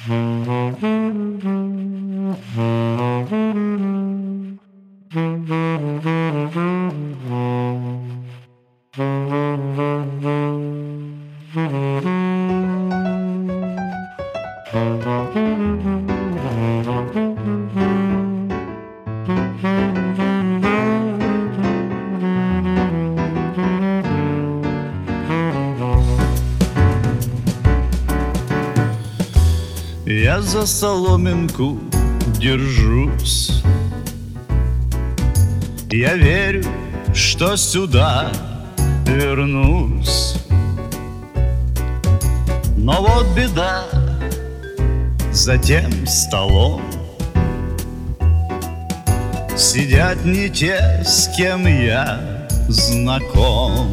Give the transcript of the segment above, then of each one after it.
Я за соломинку держусь. Я верю, что сюда вернусь. Но вот беда, за тем столом сидят не те, с кем я знаком.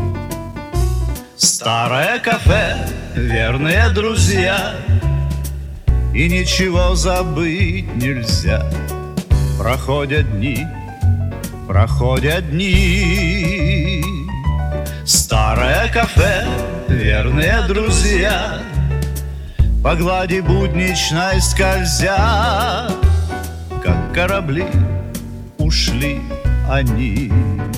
Старое кафе, верные друзья, и ничего забыть нельзя. Проходят дни, проходят дни. Старое кафе, верные друзья, по глади будничной скользя, как корабли ушли они.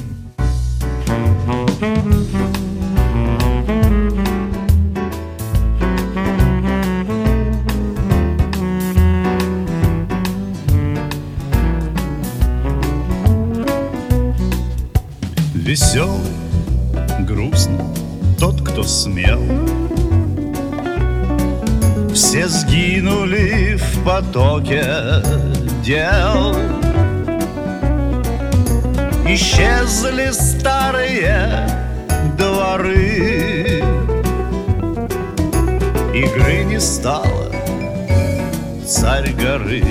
Веселый, грустный, тот, кто смел. Все сгинули в потоке дел. Исчезли старые дворы. Игры не стало, царь горы.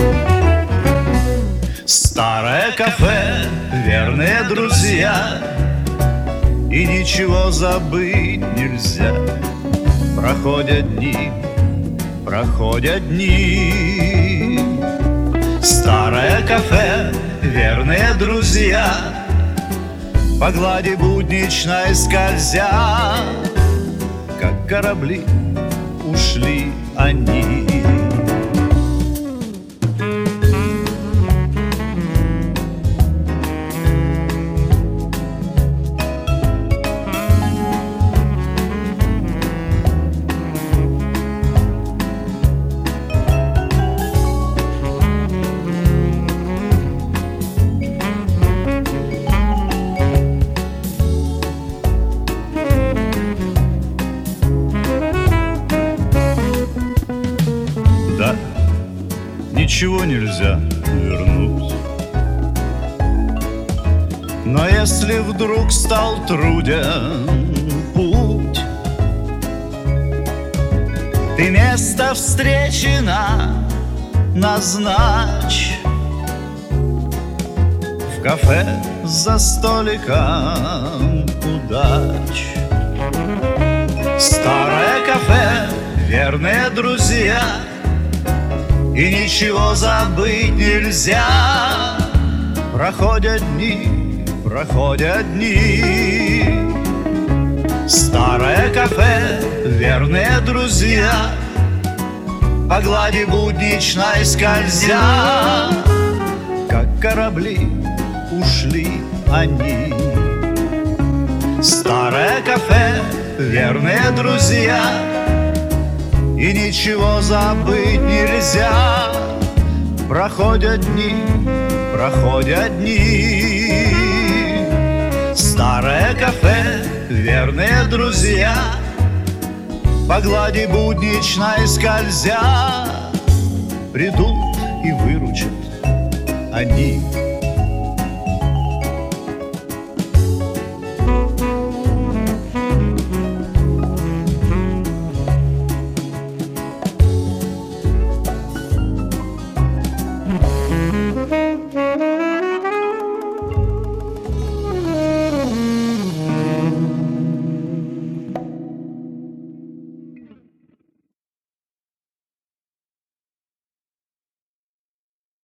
Старое кафе, верные друзья, и ничего забыть нельзя. Проходят дни, проходят дни. Старое кафе, верные друзья, по глади будничной скользя, как корабли ушли они. Ничего нельзя вернуть. Но если вдруг стал труден путь, ты место встречи назначь. В кафе за столиком удач. Старое кафе, верные друзья, и ничего забыть нельзя. Проходят дни, проходят дни. Старое кафе, верные друзья, по глади будничной скользя, как корабли ушли они. Старое кафе, верные друзья, и ничего забыть нельзя. Проходят дни, проходят дни. Старое кафе, верные друзья, по глади будничной скользя, придут и выручат они.